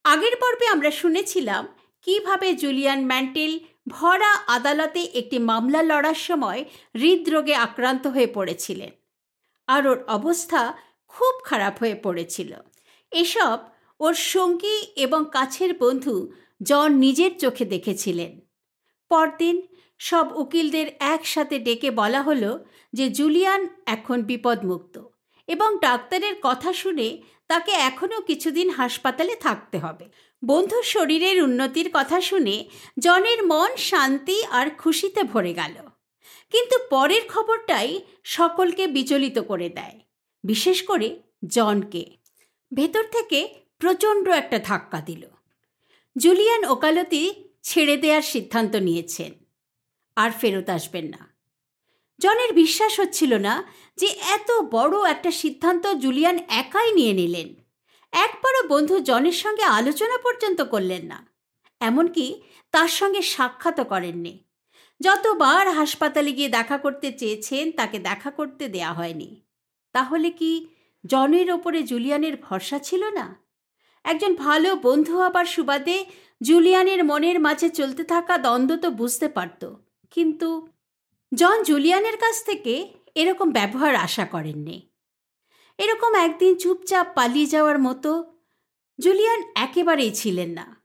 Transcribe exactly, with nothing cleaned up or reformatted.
আগের পর্বে আমরা শুনেছিলাম কিভাবে জুলিয়ান ম্যান্টেল ভরা আদালতে একটি মামলা লড়ার সময় হৃদরোগে আক্রান্ত হয়ে পড়েছিলেন আর ওর অবস্থা খুব খারাপ হয়ে পড়েছিল। এসব ওর সঙ্গী এবং কাছের বন্ধু জন নিজের চোখে দেখেছিলেন। পরদিন সব উকিলদের একসাথে ডেকে বলা হলো যে জুলিয়ান এখন বিপদমুক্ত এবং ডাক্তারের কথা শুনে তাকে এখনও কিছুদিন হাসপাতালে থাকতে হবে। বন্ধুর শরীরের উন্নতির কথা শুনে জনের মন শান্তি আর খুশিতে ভরে গেল। কিন্তু পরের খবরটাই সকলকে বিচলিত করে দেয়, বিশেষ করে জনকে। ভেতর থেকে প্রচণ্ড একটা ধাক্কা দিল। জুলিয়ান ওকালতি ছেড়ে দেওয়ার সিদ্ধান্ত নিয়েছেন, আর ফেরত আসবেন না। জনের বিশ্বাস হচ্ছিল না যে এত বড় একটা সিদ্ধান্ত জুলিয়ান একাই নিয়ে নিলেন। একবারও বন্ধু জনের সঙ্গে আলোচনা পর্যন্ত করলেন না, এমনকি তার সঙ্গে সাক্ষাৎও করেননি। যতবার হাসপাতালে গিয়ে দেখা করতে চেয়েছেন তাকে দেখা করতে দেয়া হয়নি। তাহলে কি জনের ওপরে জুলিয়ানের ভরসা ছিল না? একজন ভালো বন্ধু হবার সুবাদে জুলিয়ানের মনের মাঝে চলতে থাকা দ্বন্দ্ব তো বুঝতে পারত, কিন্তু জন জুলিয়ানের কাছ থেকে এরকম ব্যবহার আশা করেননি। এরকম একদিন চুপচাপ পালিয়ে যাওয়ার মতো জুলিয়ান একেবারেই ছিলেন না।